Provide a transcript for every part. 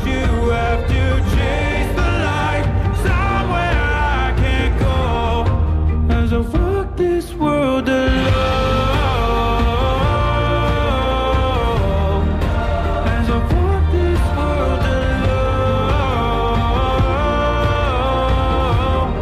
you have to chase the light somewhere I can't go as I walk this world alone. As I walk this world alone.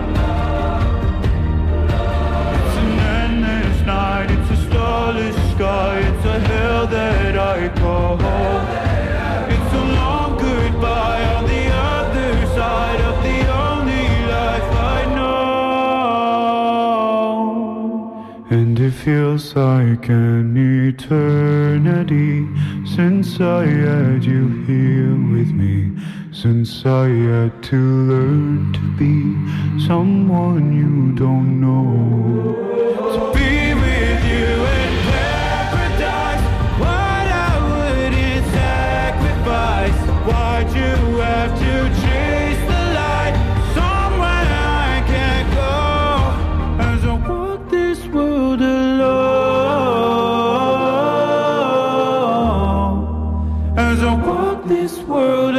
It's an endless night, it's a starless sky, it's a hell that I call home. It's a long goodbye on the other side of the only life I know. And it feels like an eternity since I had you here with me, since I had to learn to be someone you don't know. To be with you in paradise, what I wouldn't sacrifice. Why'd you have to chase the light somewhere I can't go as I walk this world alone. As I walk this world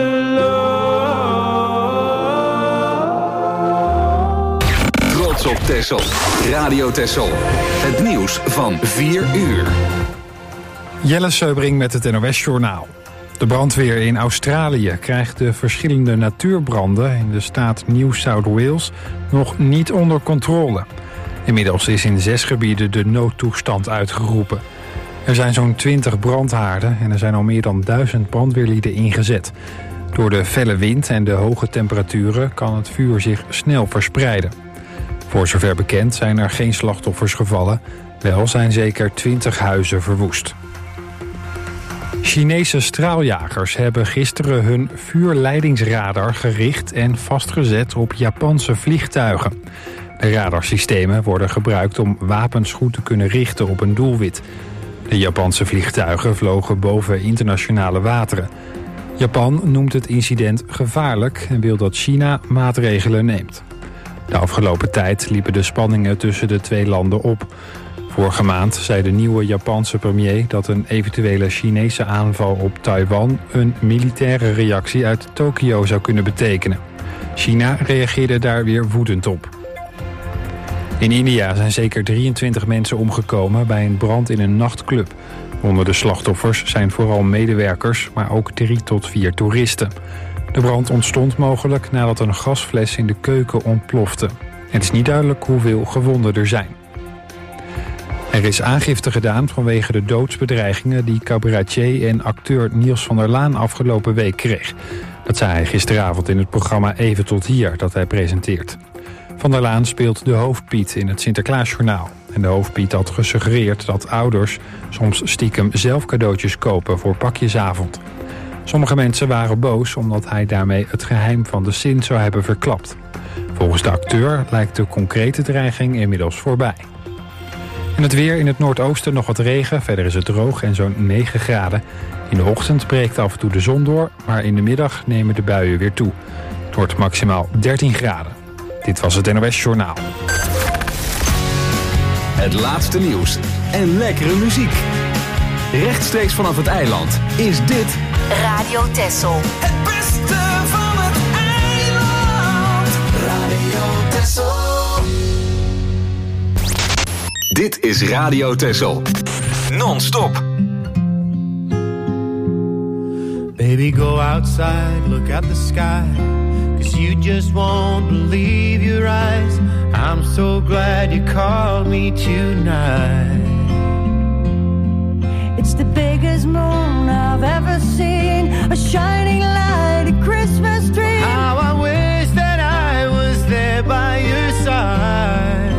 alone. Trots op Texel. Radio Texel. Het nieuws van 4 uur. Jelle Seubring met het NOS-journaal. De brandweer in Australië krijgt de verschillende natuurbranden in de staat New South Wales nog niet onder controle. Inmiddels is in 6 gebieden de noodtoestand uitgeroepen. Er zijn zo'n 20 brandhaarden en er zijn al meer dan 1000 brandweerlieden ingezet. Door de felle wind en de hoge temperaturen kan het vuur zich snel verspreiden. Voor zover bekend zijn er geen slachtoffers gevallen. Wel zijn zeker 20 huizen verwoest. Chinese straaljagers hebben gisteren hun vuurleidingsradar gericht en vastgezet op Japanse vliegtuigen. De radarsystemen worden gebruikt om wapens goed te kunnen richten op een doelwit. De Japanse vliegtuigen vlogen boven internationale wateren. Japan noemt het incident gevaarlijk en wil dat China maatregelen neemt. De afgelopen tijd liepen de spanningen tussen de twee landen op. Vorige maand zei de nieuwe Japanse premier dat een eventuele Chinese aanval op Taiwan een militaire reactie uit Tokio zou kunnen betekenen. China reageerde daar weer woedend op. In India zijn zeker 23 mensen omgekomen bij een brand in een nachtclub. Onder de slachtoffers zijn vooral medewerkers, maar ook 3 tot 4 toeristen. De brand ontstond mogelijk nadat een gasfles in de keuken ontplofte. Het is niet duidelijk hoeveel gewonden er zijn. Er is aangifte gedaan vanwege de doodsbedreigingen die cabaretier en acteur Niels van der Laan afgelopen week kreeg. Dat zei hij gisteravond in het programma Even tot hier dat hij presenteert. Van der Laan speelt de hoofdpiet in het Sinterklaasjournaal. En de hoofdpiet had gesuggereerd dat ouders soms stiekem zelf cadeautjes kopen voor pakjesavond. Sommige mensen waren boos omdat hij daarmee het geheim van de Sint zou hebben verklapt. Volgens de acteur lijkt de concrete dreiging inmiddels voorbij. En het weer in het noordoosten nog wat regen, verder is het droog en zo'n 9 graden. In de ochtend breekt af en toe de zon door, maar in de middag nemen de buien weer toe. Het wordt maximaal 13 graden. Dit was het NOS Journaal. Het laatste nieuws en lekkere muziek. Rechtstreeks vanaf het eiland is dit Radio Texel. Het beste van het eiland. Radio Texel. Dit is Radio Texel. Non-stop. Baby, go outside, look at the sky, 'cause you just won't believe your eyes. I'm so glad you called me tonight. It's the biggest moon I've ever seen, a shining light, a Christmas dream. How I wish that I was there by your side.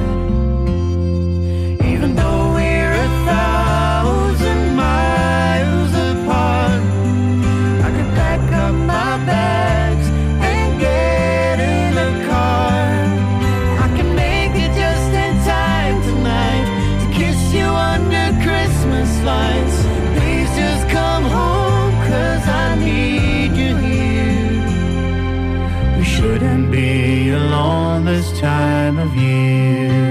Even though we're 1,000 miles apart, I could pack up my bags and get in the car. I can make it just in time tonight to kiss you under Christmas lights. Please just come home, 'cause I need you here. We shouldn't be alone this time of year.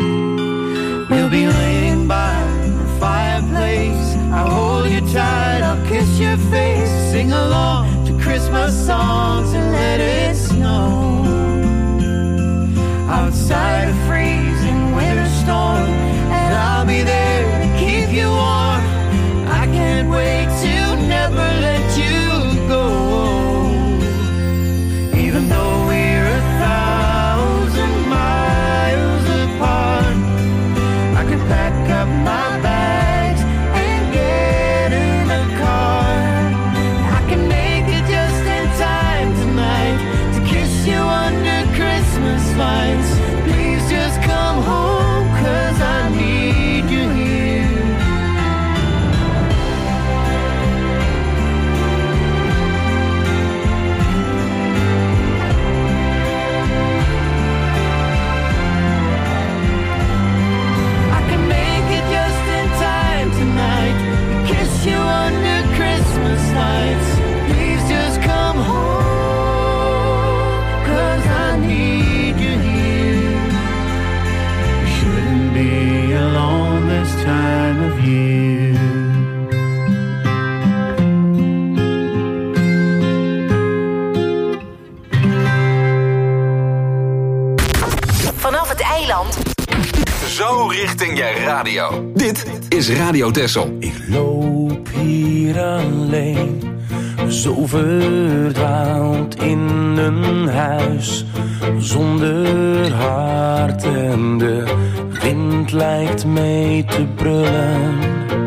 We'll be laying by the fireplace. I'll hold you tight. kiss your face, sing along to Christmas songs and let it snow. Outside a freezing winter storm, and I'll be there to keep you warm. I can't wait to never let you go. Even though we're 1,000 miles apart, I could pack up my bags and get in the car. I can make it just in time tonight to kiss you under Christmas lights. Please just come home, 'cause I need you here. I can make it just in time tonight to kiss you under Christmas lights. Please just come home, 'cause I need you here. You shouldn't be alone this time of year. Vanaf het eiland. Zo richting je radio. Dit is Radio Texel. Ik loop hier alleen, zo verdwaald in een huis zonder hart en de wind lijkt mee te brullen.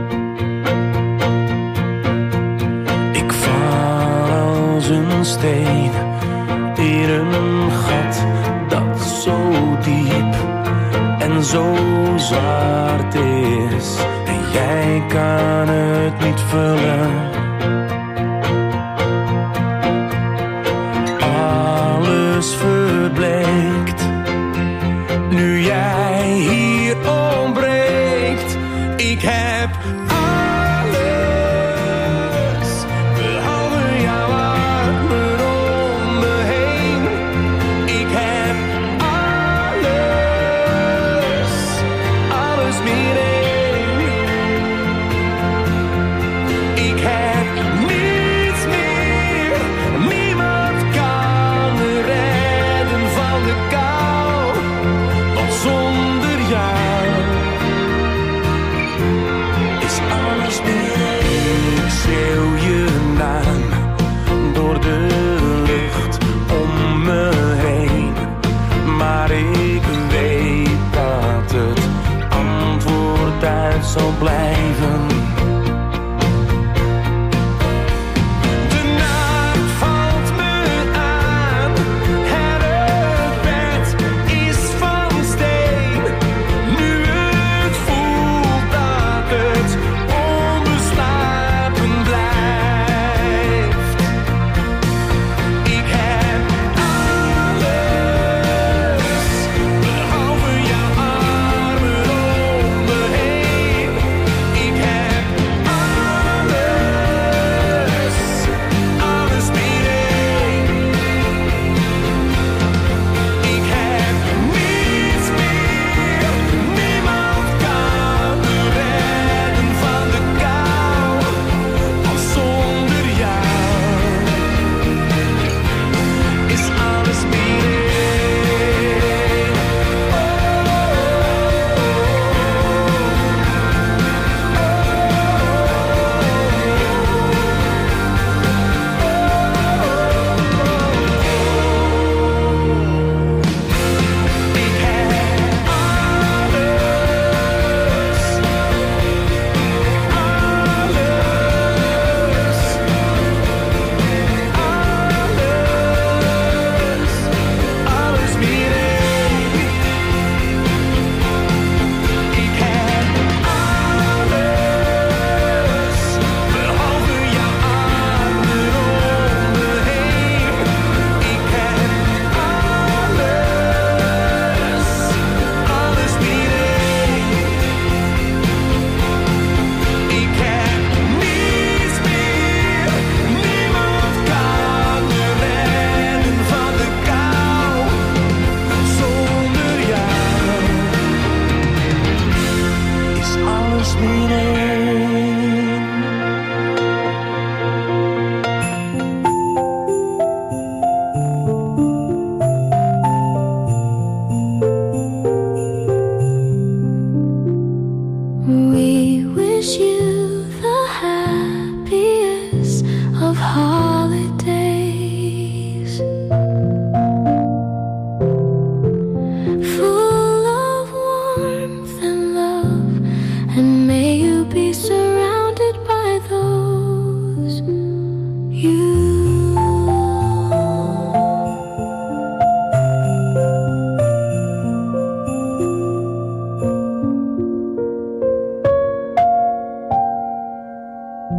Ik val als een steen in een gat dat zo diep en zo zwart is, en jij kan het niet vullen. Alles verbleekt nu jij hier ontbreekt. Ik heb alles behalve jouw armen om me heen. Ik heb alles meer één. Ik heb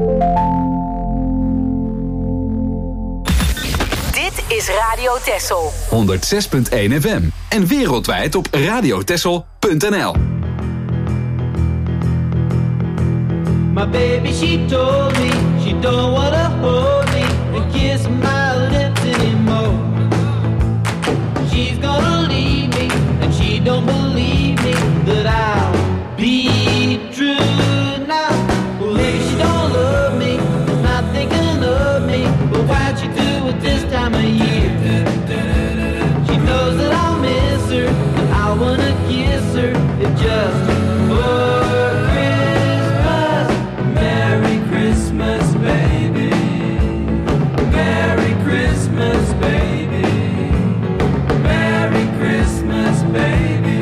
Dit is Radio Texel. 106.1 FM. En wereldwijd op radiotexel.nl. My baby, she told me she don't wanna hold me and kiss my lips anymore. She's gonna leave me and she don't believe me that I'll be true now. Well, maybe she don't love me, not thinking of me, but why'd she do it this time of year? She knows that I'll miss her and I wanna kiss her. It just for Christmas. Merry Christmas, baby. Merry Christmas, baby. Merry Christmas, baby.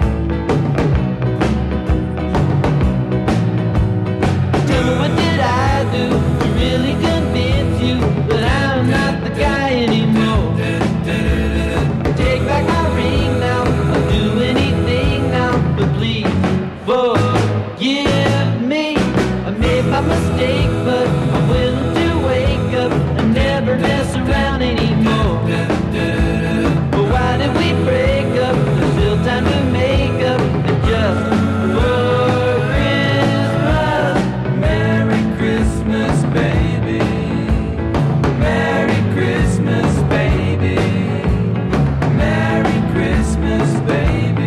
Tell me, what did I do to really convince you that I'm not the guy anymore? Take back my ring now, I'll do anything now, but please forgive me. I made my mistake, but I'm willing to wake up and never mess around anymore. But why did we break up? There's still time to make up and just for Christmas. Merry Christmas, baby. Merry Christmas, baby. Merry Christmas, baby.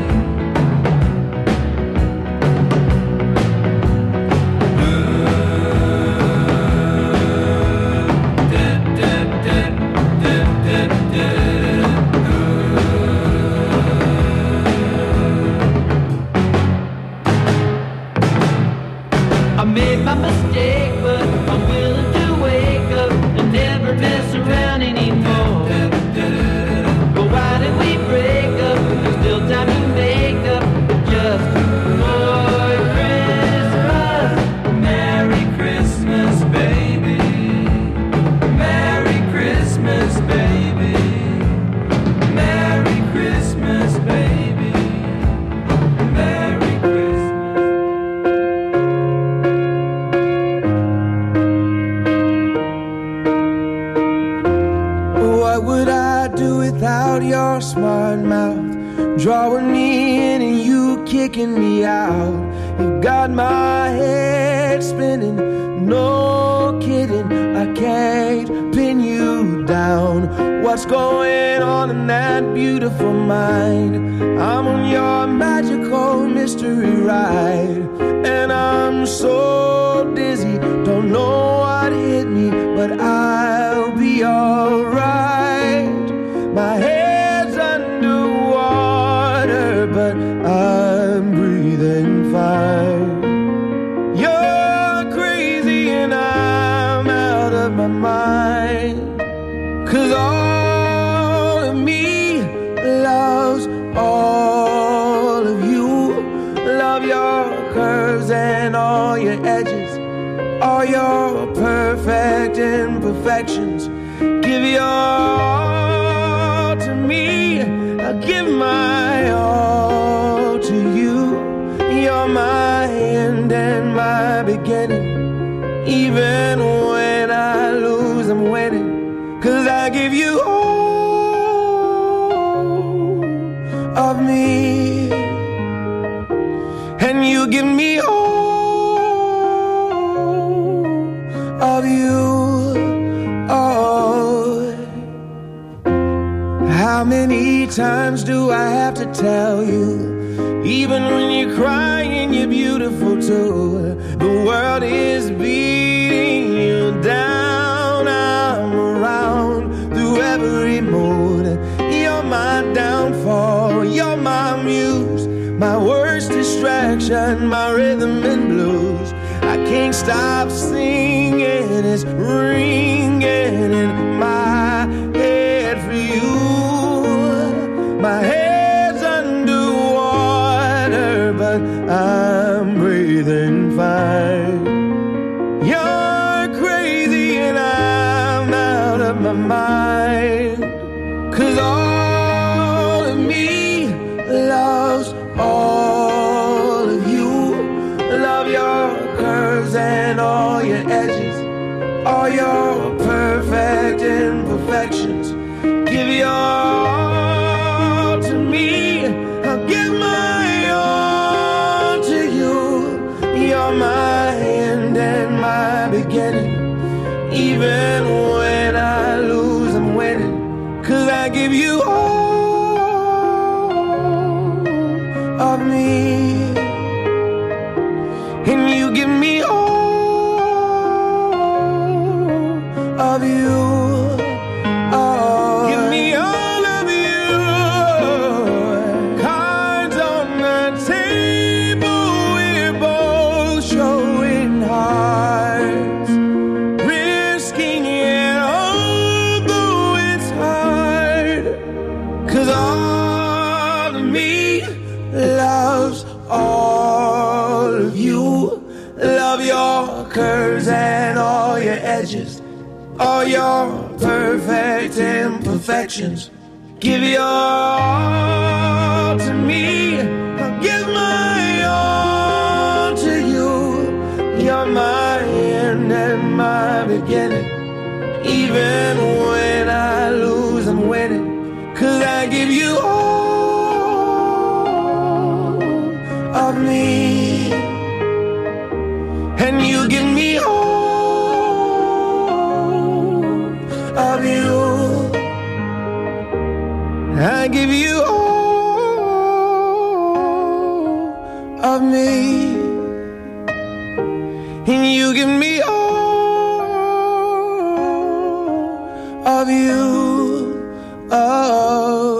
I made my mistake, but I'm willing to wake up and never mess around anymore. But why did we break up? There's still time to make up just for Christmas. Merry Christmas, baby. Merry Christmas, baby. Merry Christmas, baby. Merry Christmas. What would I do without your smart mouth? Drawing me in and you kicking me out. You got my head spinning, no kidding. I can't pin you down. What's going on in that beautiful mind? I'm on your magical mystery ride, and I'm so dizzy, don't know what hit me, but I'll be alright. My head's underwater, but I'm breathing fine. You're crazy and I'm out of my mind. 'Cause all of me loves all of you. Love your curves and all your edges, all your perfect imperfections. Give your all to me, I'll give my all to you. You're my end and my beginning. Even when I lose, I'm winning. 'Cause I give you all of me, and you give me all of you. Oh, how many times do I have to tell you? Even when you're crying, you're beautiful too. The world is beating you down. I'm around through every mood. You're my downfall, you're my muse, my worst distraction, my rhythm and blues. I can't stop singing, it's ringing in my head for you. My head's underwater, but I'm breathing fine. You're crazy and I'm out of my mind. 'Cause all of me loves all of you. Love your curves and all your all your perfect imperfections. Give your all to me. I'll give my all to you. You're my end and my beginning. Even when I lose, I'm winning. 'Cause I give you all of me, and you give me all of you. Oh, give me all of you. Cards on the table, we're both showing hearts, risking it although it's hard. 'Cause all of me loves all of you. Love your curves and all your edges, all your perfect imperfections. Give your all to me. I'll give my all to you. You're my end and my beginning. Even when I lose, I'm winning. 'Cause I give you all of me, and you give me all of you. I give you all of me, and you give me all of you. Oh.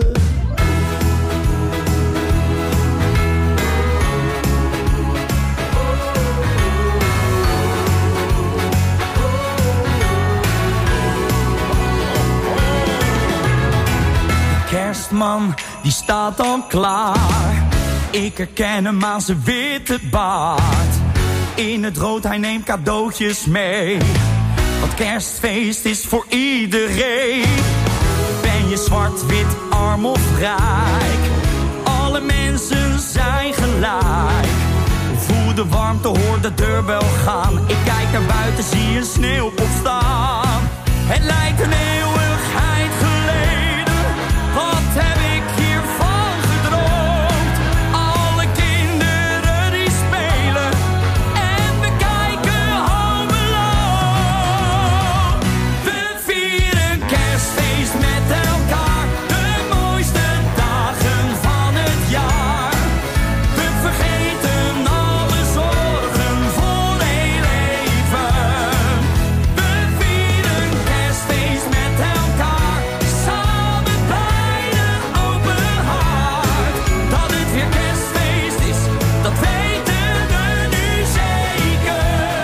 Kerstman, die staat al klaar. Ik herken hem aan zijn witte baard. In het rood, hij neemt cadeautjes mee. Want kerstfeest is voor iedereen. Ben je zwart, wit, arm of rijk? Alle mensen zijn gelijk. Voel de warmte, hoor de deurbel gaan. Ik kijk naar buiten, zie een sneeuwpop staan. Het lijkt een eeuwigheid geleden. Wat heb ik hiervan gedroomd? Alle kinderen die spelen en we kijken Home Alone. We vieren kerstfeest met elkaar, de mooiste dagen van het jaar. We vergeten alle zorgen voor heel even. We vieren kerstfeest met elkaar, samen bij de open haard. Dat het weer kerstfeest is, dat weten we nu zeker.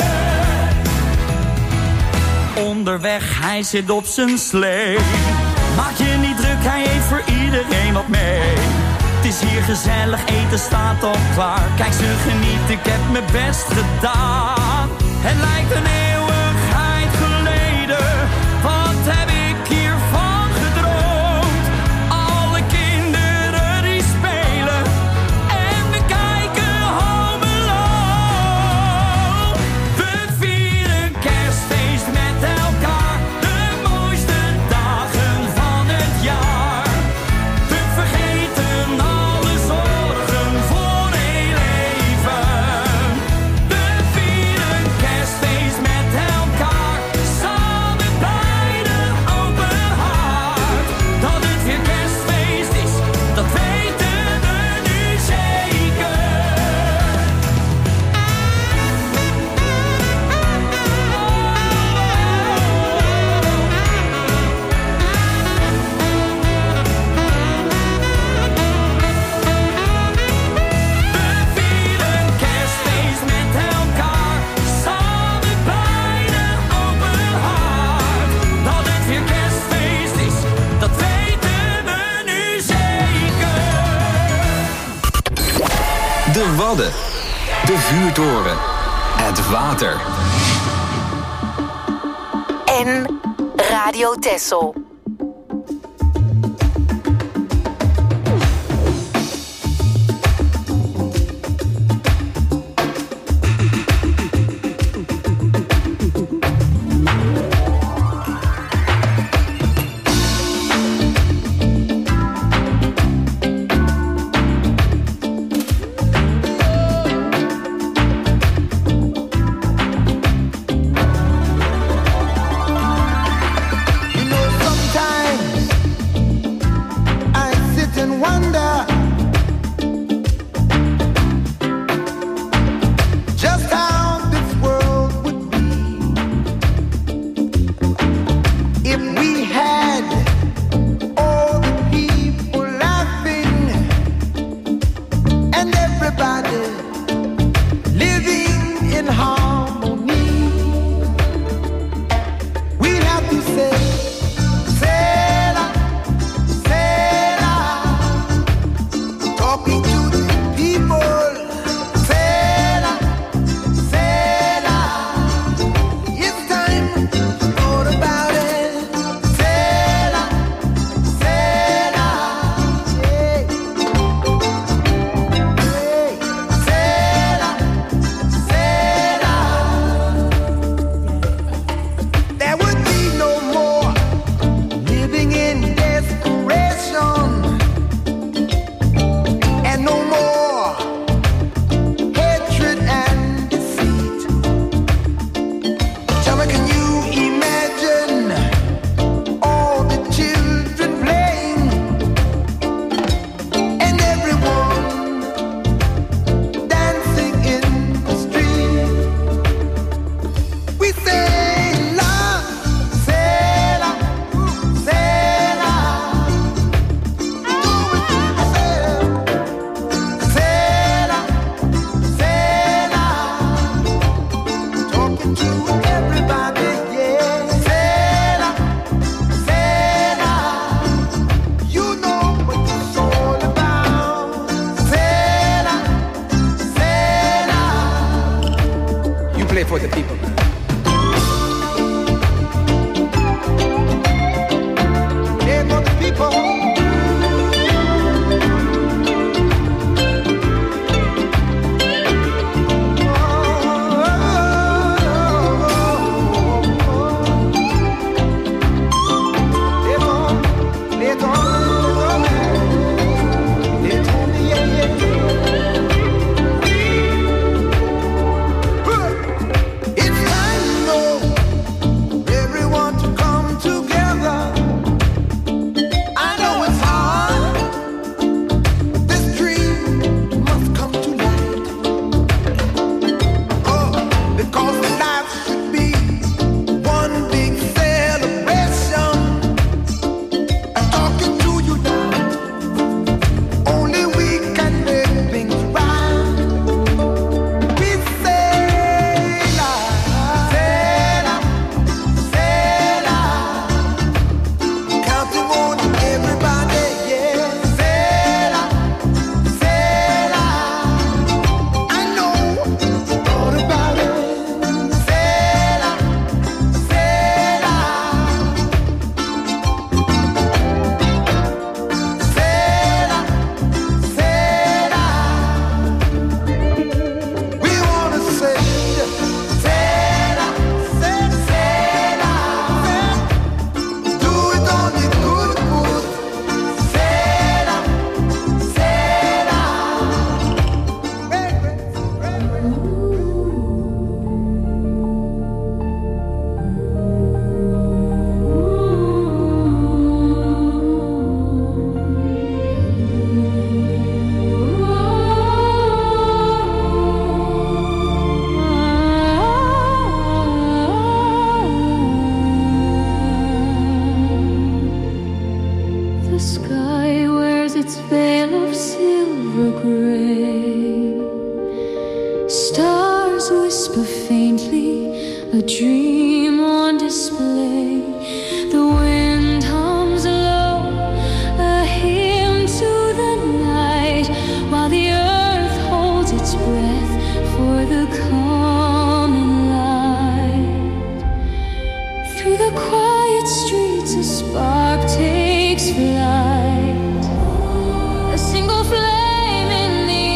Onderweg, hij zit op zijn slee. Maak je niet druk, hij heeft voor iedereen wat mee. Het is hier gezellig, eten staat al klaar. Kijk, ze genieten, ik heb mijn best gedaan. Het lijkt een eeuwigheid geleden. Wat heb ik hiervan gedroomd? Alle kinderen die spelen en we kijken Home Alone. We vieren kerstfeest met elkaar, de mooiste dagen van het jaar. We vergeten alle zorgen voor heel even. We vieren kerstfeest met elkaar, samen bij de open haard. Dat het weer kerstfeest is, dat weten we nu zeker. We vieren kerstfeest met elkaar, samen bij de open haard. Dat het weer kerstfeest is, dat weten we nu zeker. De Wadden. De vuurtoren. Het water. En Radio Texel. for the people, man. Play for the people.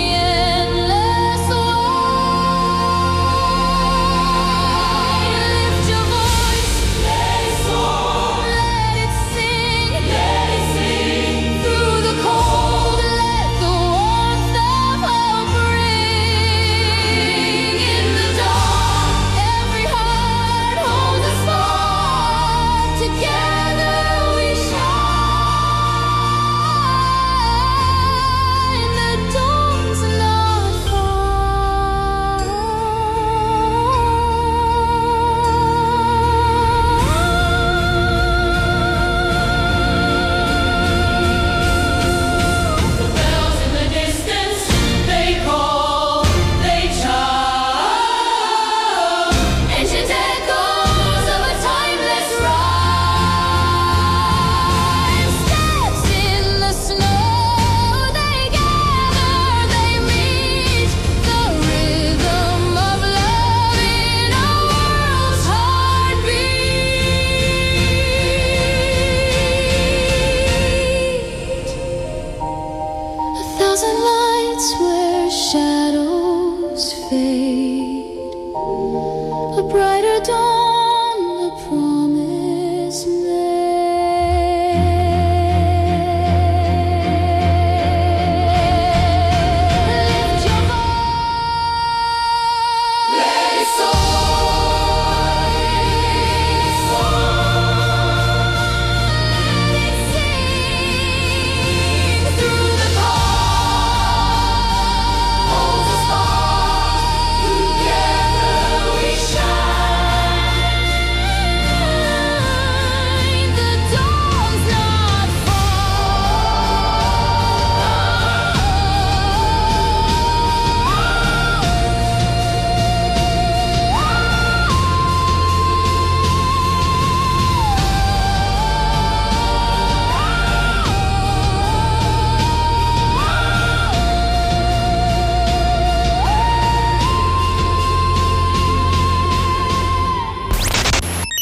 Lift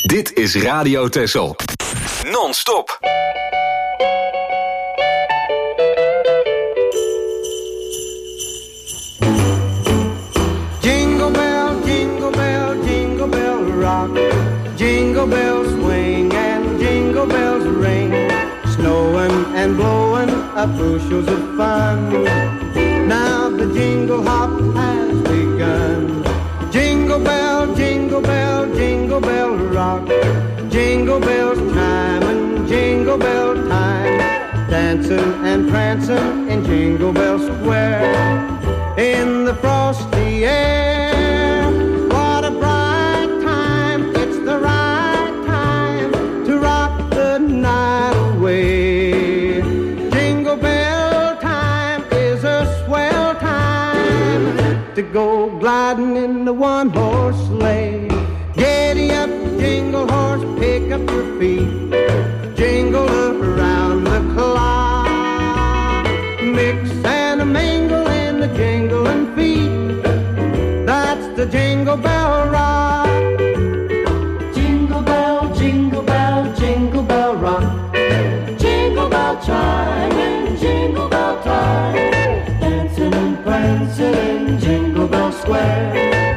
Dit is Radio Texel. Non-stop. Jingle bell, jingle bell, jingle bell rock. Jingle bells swing and jingle bells ring. Snowing and blowing up bushels of fun. Now the jingle hop has begun. Jingle bell, jingle bell, jingle bell rock. Jingle bells chime and jingle bell time. Dancing and prancing in Jingle Bell Square. In the frosty air, what a bright time. It's the right time to rock the night away. Jingle bell time is a swell time to go gliding in the one-horse sleigh. Giddy up, jingle horse, pick up your feet. Jingle around the clock. Mix and a mingle in the jingling feet. That's the Jingle Bell Rock. Jingle bell, jingle bell, jingle bell rock. Jingle bell chime and jingle bell time. Dancing and prancing in Jingle Bell Square.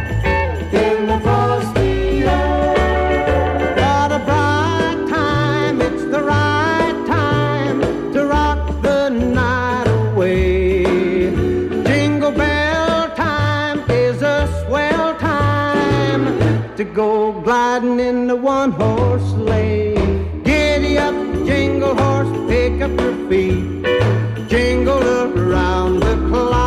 In the frosty air. What a bright time, it's the right time to rock the night away. Jingle bell time is a swell time to go gliding in the one-horse sleigh. Giddy up, jingle horse, pick up your feet. Jingle around the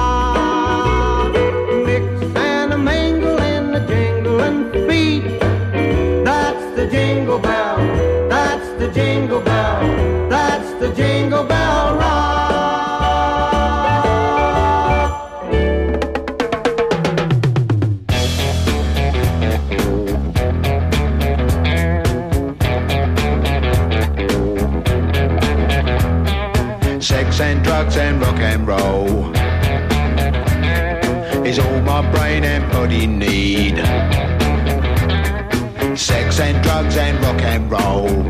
clock. Mix and a mingle in the jingling feet. That's the Jingle Bell, that's the Jingle Bell, that's the Jingle Bell Rock. Sex and drugs and rock and roll is all my brain and body need. Sex and drugs and rock and roll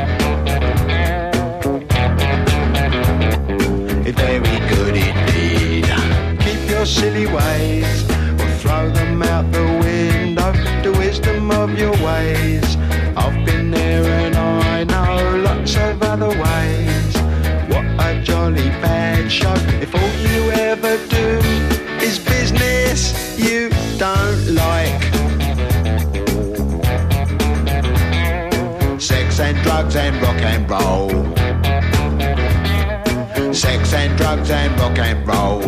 is very good indeed. Keep your silly ways or throw them out the window. The wisdom of your ways, I've been there and I know lots of other ways. What a jolly bad show if all you ever do is business you don't like. Sex and drugs and rock and roll. Sex and drugs and rock and roll.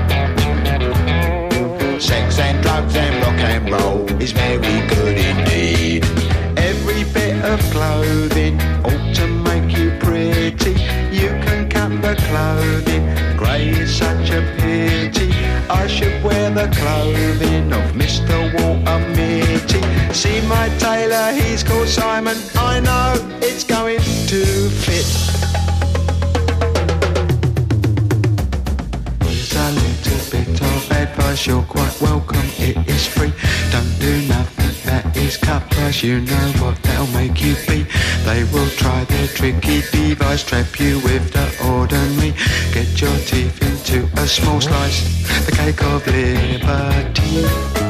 Sex and drugs and rock and roll is very good indeed. Every bit of clothing ought to make you pretty. You can cut the clothing, grey is such a pity. I should wear the clothing of Mr. Walter Mitty. See my tailor, he's called Simon. I know it's going to fit. Here's a little bit of advice, you're quite welcome, it is free. Don't do nothing that is cut price, you know what they'll make you be. They will try their tricky device, trap you with the ordinary. Get your teeth into a small slice, the cake of liberty.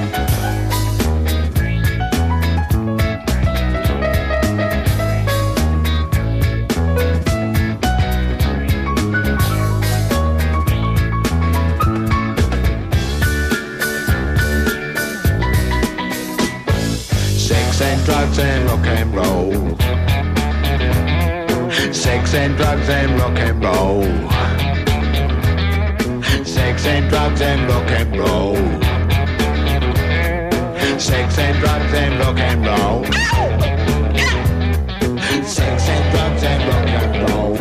Drugs and rock and roll. Sex and drugs and rock and roll. Sex and drugs and rock and roll. Sex and drugs and rock and roll. Sex and drugs and rock and roll.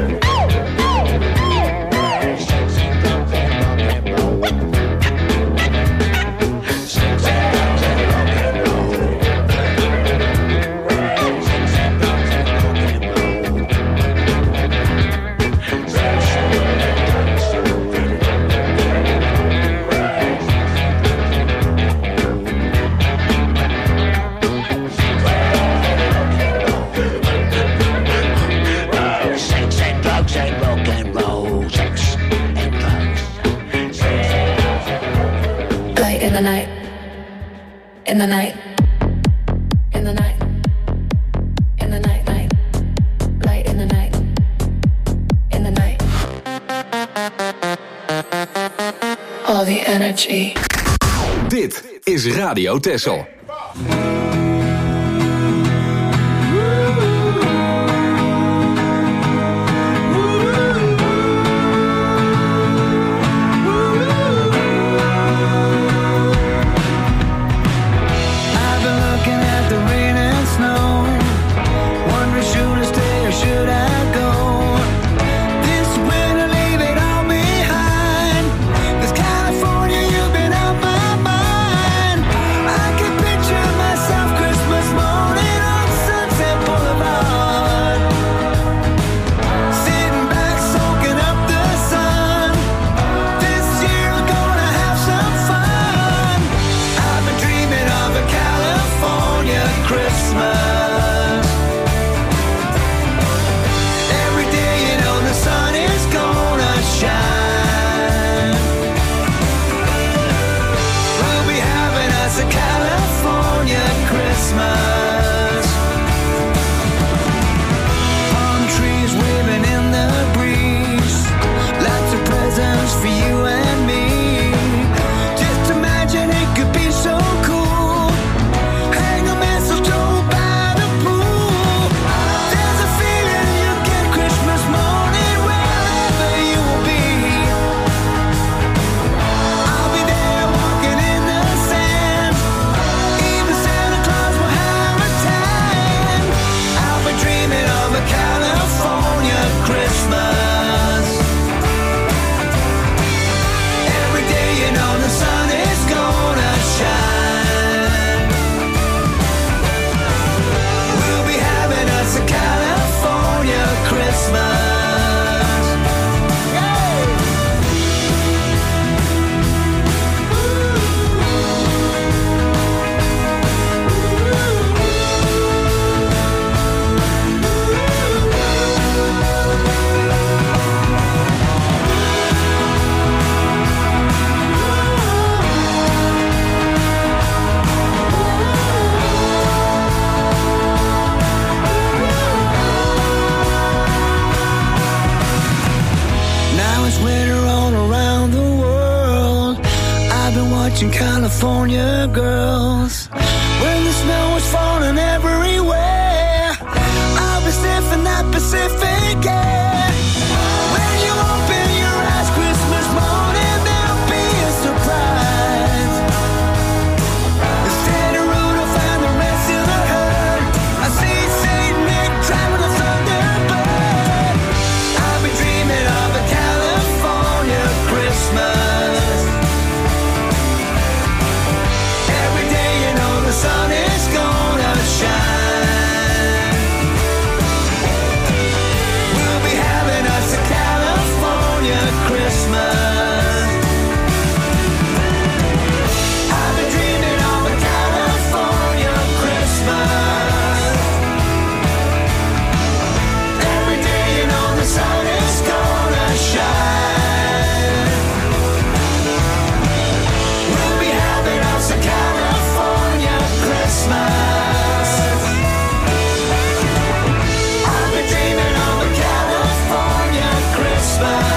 Sex and drugs and rock and roll. Sex and drugs and rock and roll. night, in the night, in the night, in the night, night, light in the night, in the night. All the energy. Dit is Radio Texel. California girls, when the snow was falling everywhere, I'll be stiff in that Pacific air. When you open your eyes Christmas morning, there'll be a surprise. Instead of Rudolph and the rest of the herd, I see Saint Nick driving a Thunderbird. I'll be dreaming of a California Christmas. The sun is gonna shine. We'll be having us a California Christmas. I've been dreaming of a California Christmas. Every day you know the sun is gonna shine. We'll be having us a California Christmas. I've been dreaming of a California Christmas.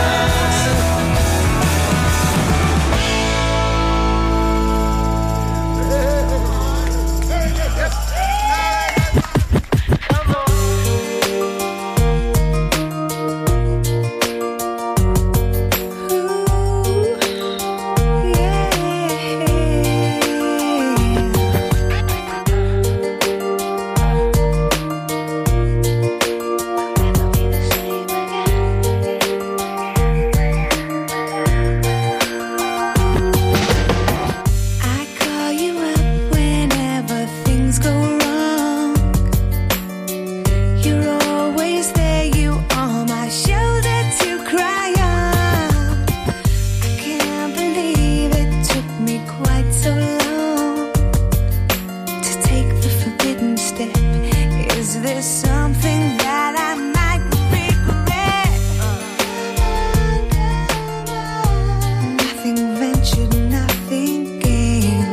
Nothing ventured, nothing gained.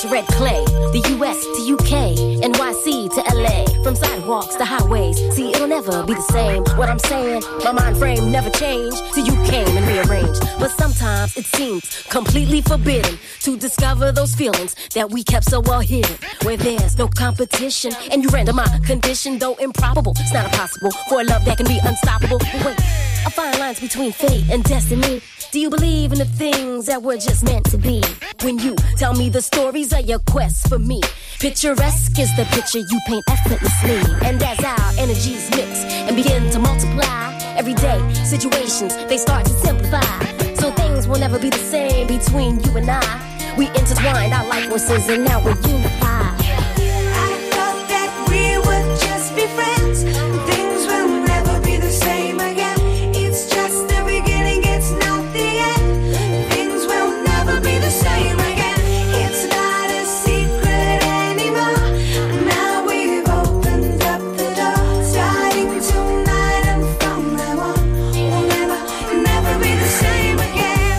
to red clay, the US to UK, NYC to LA, from sidewalks to highways. See, it'll never be the same. What I'm saying, my mind frame never changed till you came and rearranged. But sometimes it seems completely forbidden to discover those feelings that we kept so well hidden, where there's no competition, and you render my condition, though improbable. It's not impossible for a love that can be unstoppable. But wait, I find lines between fate and destiny. Do you believe in the things that were just meant to be? When you tell me the stories of your quest for me, picturesque is the picture you paint effortlessly. And as our energies mix and begin to multiply, everyday situations, they start to simplify. So things will never be the same between you and I. We intertwined our life forces and now we're unified. I thought that we would just be friends. Things will never be the same again. It's just the beginning, it's not the end. Things will never be the same again. It's not a secret anymore. Now we've opened up the door. Starting tonight and from now on, we'll never be the same again.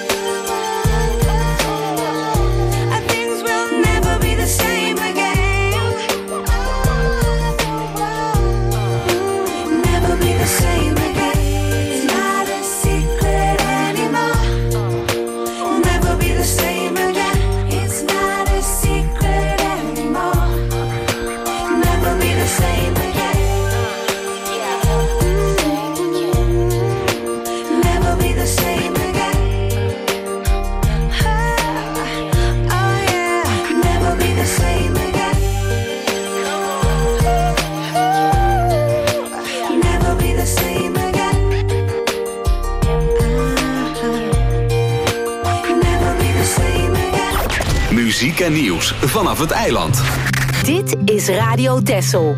Things will never be the same again. Never be the same again. It's not a secret anymore. Never be the same again. It's not a secret anymore. Never be the same again. Never be the same again. Oh yeah, never be the same again. Never be the same again. Never be the same again. Muziek en nieuws vanaf het eiland. Dit is Radio Texel.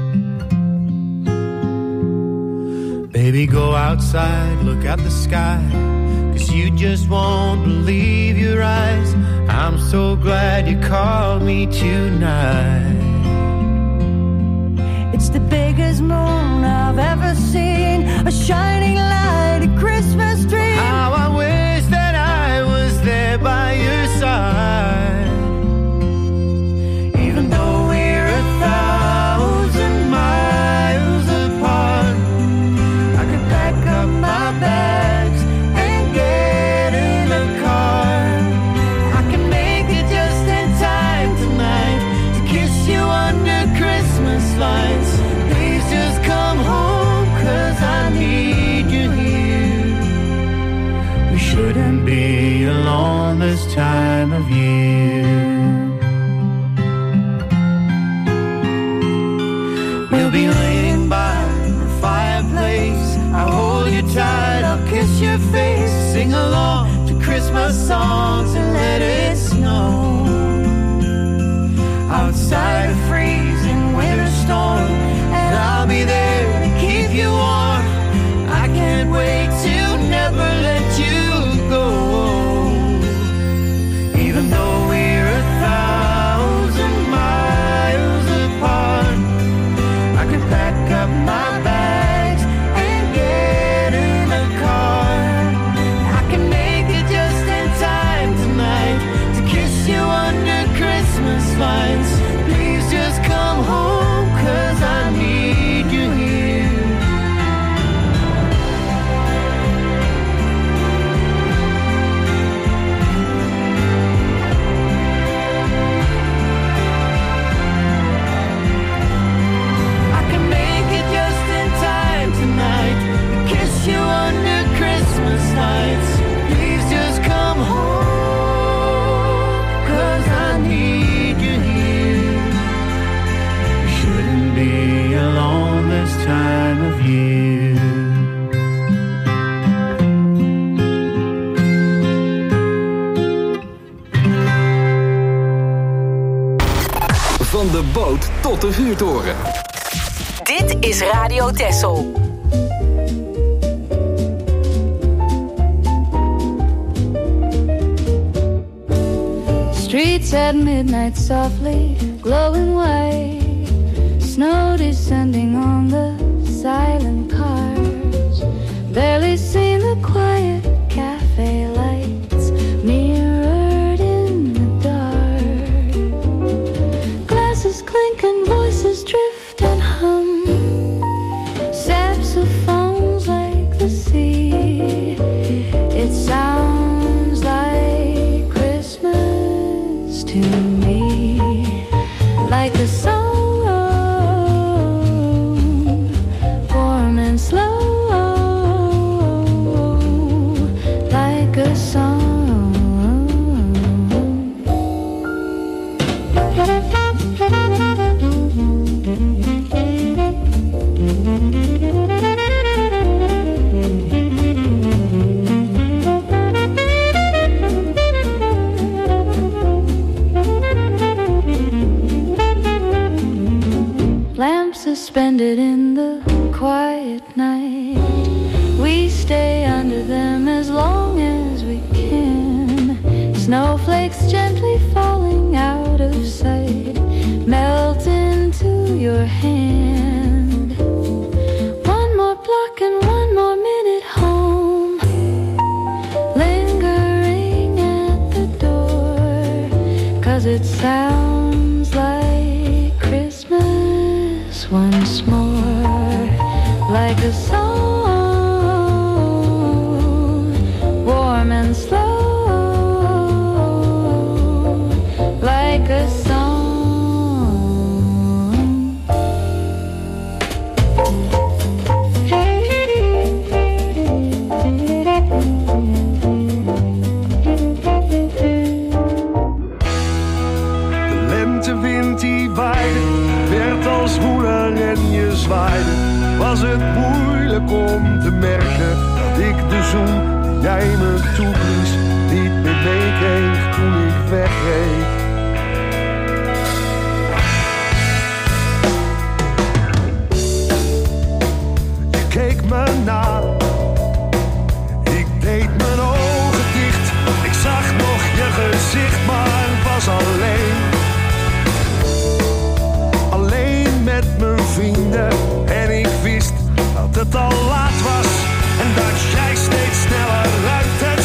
Baby, go outside, look at the sky, 'cause you just won't believe your eyes. I'm so glad you called me tonight. It's the biggest moon I've ever seen, a shining light, a Christmas tree. How I wish that I was there by your side. Even though we're 1,000 miles apart, I could pack up my bags and get in a car. I can make it just in time tonight to kiss you under Christmas lights. Please just come home, 'cause I need you here. We shouldn't be alone this time of year. We'll be laying by the fireplace. I'll hold you tight, I'll kiss your face. Sing along to Christmas songs and let it snow. Outside a freezing winter storm, and I'll be there to keep you warm. I can't wait to never let you go. Even though we're 1,000 miles apart, I could pack up my bags and get in a car. I can make it just in time tonight to kiss you under Christmas lights. Please just come home, 'cause I need you here. I can make it just in time tonight to kiss you under Christmas lights. Please just come home, 'cause I need you here. You shouldn't be alone this time of year. Van de boot tot de vuurtoren. Dit is Radio Texel. Streets at midnight softly glowing white, snow descending on the silent cars, barely seen the quiet cafe lights mirrored in the dark. Snowflakes gently falling out of sight melt into your hand. One more block and one more minute home, lingering at the door, 'cause it sounds like Christmas once more, like a song, warm and slow, like a song. De lentewind die waaide, werd als woeler en je zwaaide. Was het moeilijk om te merken dat ik de zoen die jij me toeblies niet meer meekreeg toen ik wegreed. Je keek me na, ik deed mijn ogen dicht. Ik zag nog je gezicht, maar was alleen. Alleen met mijn vrienden en ik wist dat het al laat was en dat jij steeds sneller uit de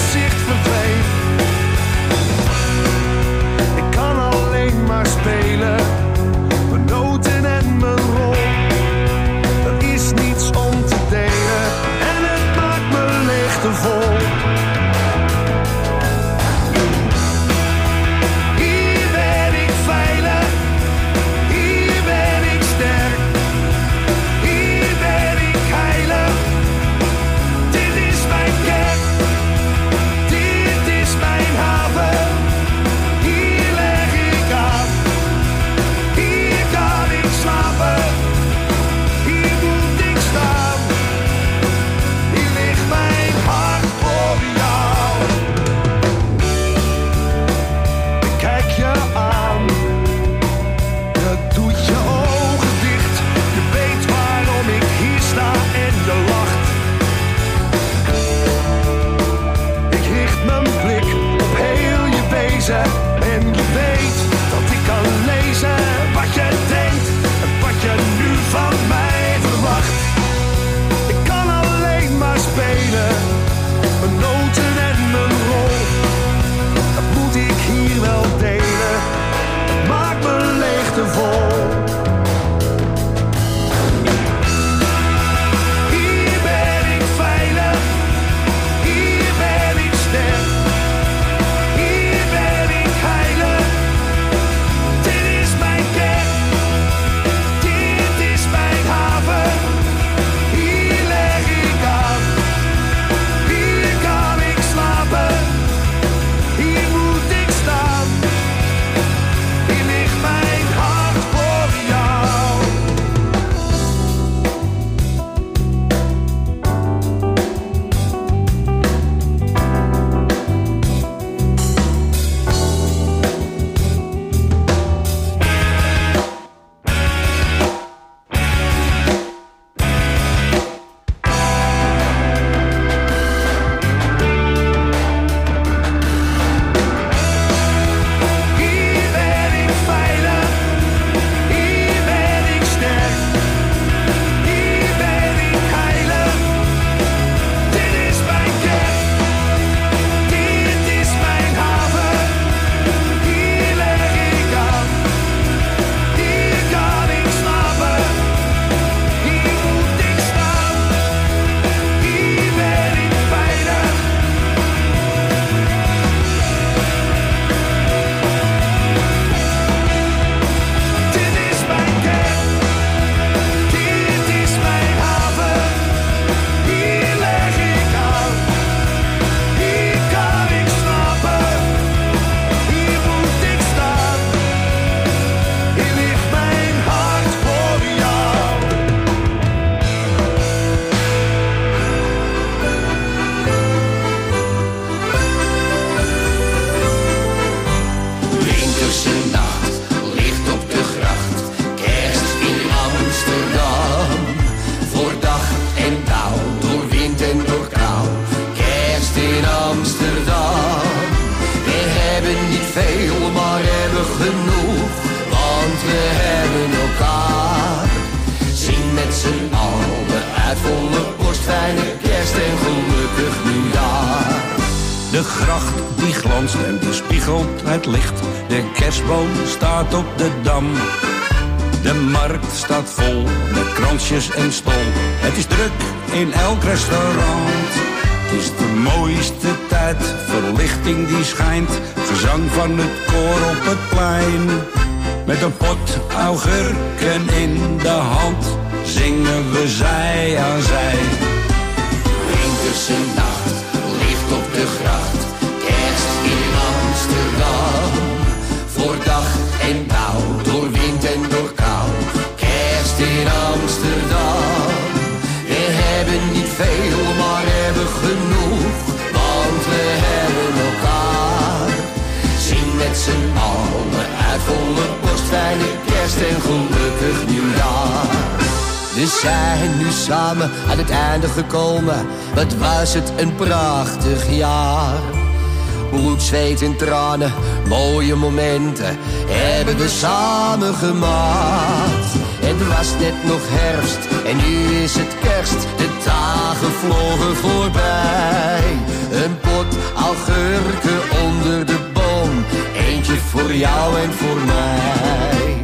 gelukkig nieuwjaar. De gracht die glanst en bespiegelt het licht. De kerstboom staat op de dam. De markt staat vol met kransjes en stol. Het is druk in elk restaurant. Het is de mooiste tijd, verlichting die schijnt. Gezang van het koor op het plein. Met een pot augurken in de hand zingen we zij aan zij. Winterse nacht, licht op de gracht. Kerst in Amsterdam. Voor dag en dauw, door wind en door kou. Kerst in Amsterdam. We hebben niet veel, maar hebben genoeg. Want we hebben elkaar. Zing met z'n allen uit volle borst. Fijne kerst en gelukkig nieuwjaar. We zijn nu samen aan het einde gekomen. Wat was het een prachtig jaar. Bloed, zweet en tranen, mooie momenten hebben we samen gemaakt. Het was net nog herfst en nu is het kerst. De dagen vlogen voorbij. Een pot augurken onder de boom. Eentje voor jou en voor mij.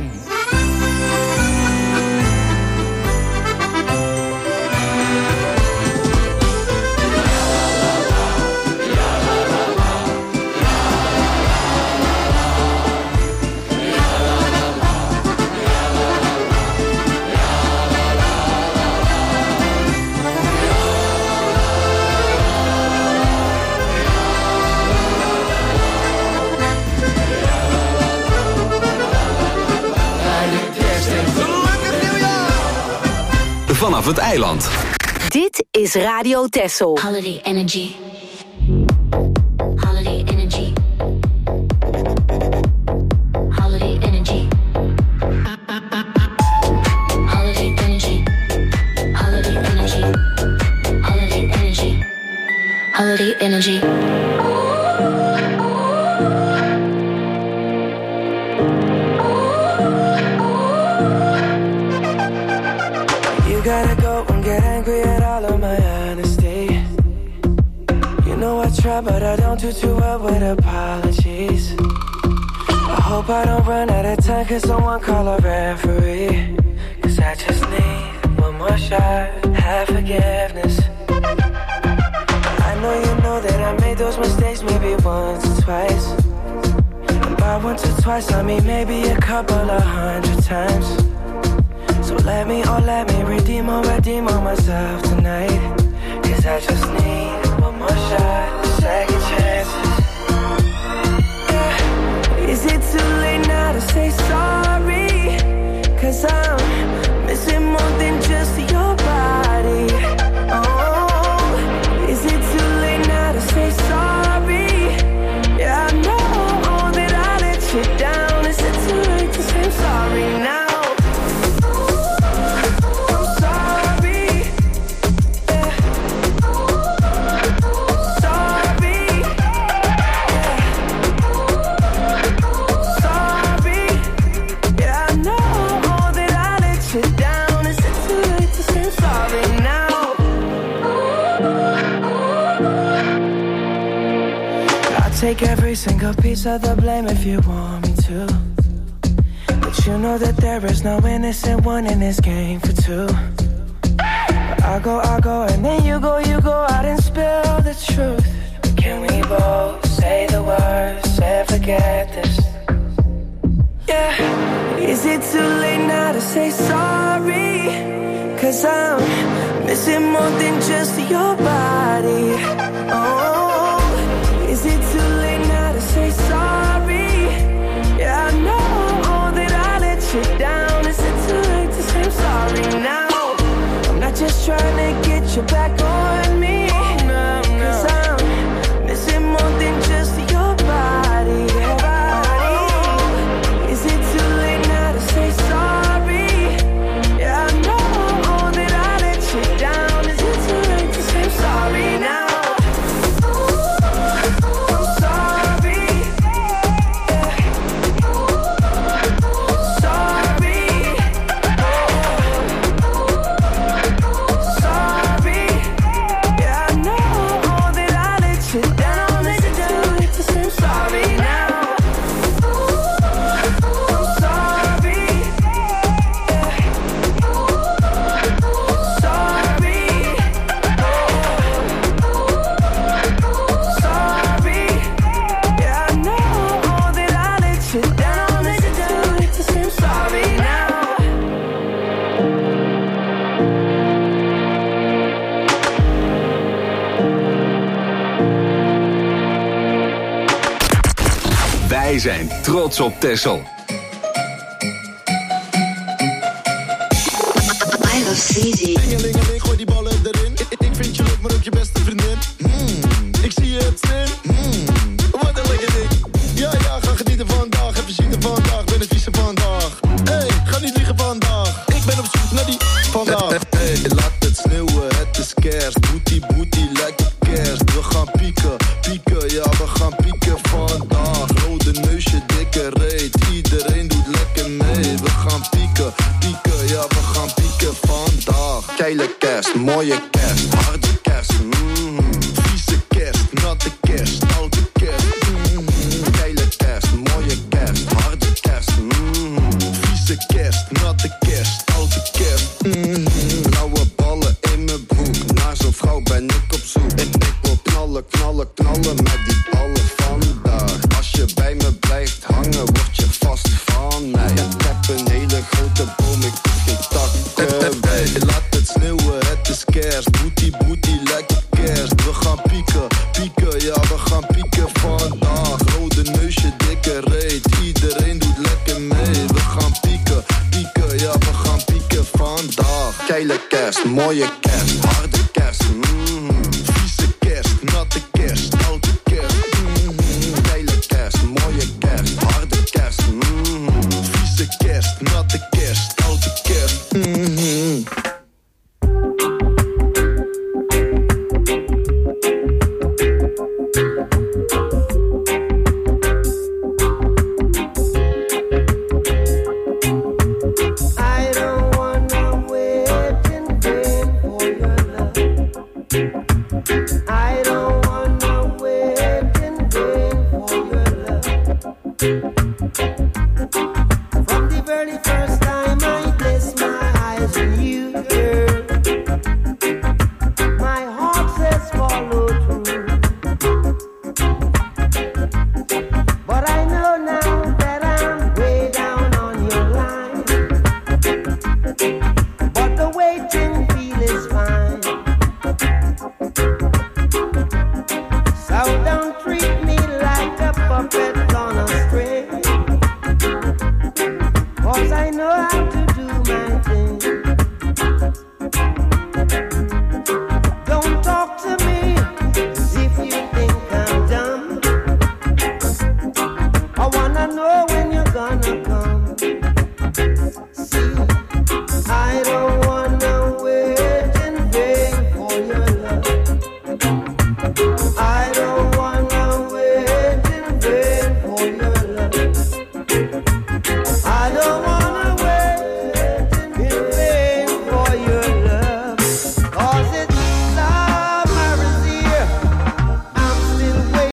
Vanaf het eiland. Dit is Radio Texel. Holiday energy. Holiday energy. Holiday energy. Holiday energy. Holiday energy. Holiday energy. Holiday energy. Gotta go and get angry at all of my honesty. You know I try, but I don't do too well with apologies. I hope I don't run out of time, cause someone call a referee. Cause I just need one more shot, have forgiveness. I know you know that I made those mistakes maybe once or twice. And by once or twice I mean maybe a couple of 100 times. So let me redeem or myself tonight. Cause I just need one more shot, second chances. Yeah. Is it too late now to say sorry? Cause I'm missing more than just your body. Oh, is it too late now to say sorry? Yeah, I know that I let you down. Is it too late to say sorry now? Take every single piece of the blame if you want me to. But you know that there is no innocent one in this game for two. But I go, and then you go out and spill the truth. But can we both say the words and forget this? Yeah, is it too late now to say sorry? Cause I'm missing more than just your body. Oh, is it too late now to say sorry? Yeah, I know that I let you down. Is it too late to say I'm sorry now? I'm not just trying to get you back on me. Cause I'm missing more than just your body. Oh, is it too late now to say sorry? Yeah, I know that I let you down. Is it too late to say I'm sorry now? Wij zijn trots op Texel. I love CZ. Dingelingeling, gooi die ballen erin. Ik vind je leuk, maar ook je beste vriendin. Ik zie je het zin. Wat een lekker ding. Ja, ga genieten vandaag. Heb visite vandaag, ben het vieze vandaag. Hey, ga niet liegen vandaag. Ik ben op zoek naar die vandaag. Hey, laat het sneeuwen, het is kerst. Booty, lijkt op kerst. We gaan pieken, ja, we gaan pieken vandaag. Rode neusje, dikke reet. Iedereen doet lekker mee. We gaan pieken, ja, we gaan pieken vandaag. Keile kerst, mooie kerst, harde kerst. Vieze kerst, natte kerst, oude kerst. Keile kerst, mooie kerst, harde kerst. Vieze kerst, natte kerst, oude kerst. Blauwe ballen in mijn broek. Naar zo'n vrouw ben ik op zoek. Ik wil knallen met die ballen vandaag. Als je bij me blijft hangen, word je vast van mij. Ik heb een hele grote boom, ik hoef geen takken bij. Laat het sneeuwen, het is kerst. Booty, lijkt op kerst. We gaan pieken, ja, we gaan pieken vandaag. Rode neusje, dikke reet. Iedereen doet lekker mee. We gaan pieken, ja, we gaan pieken vandaag. Keile kerst, mooie kerst, harde kerst.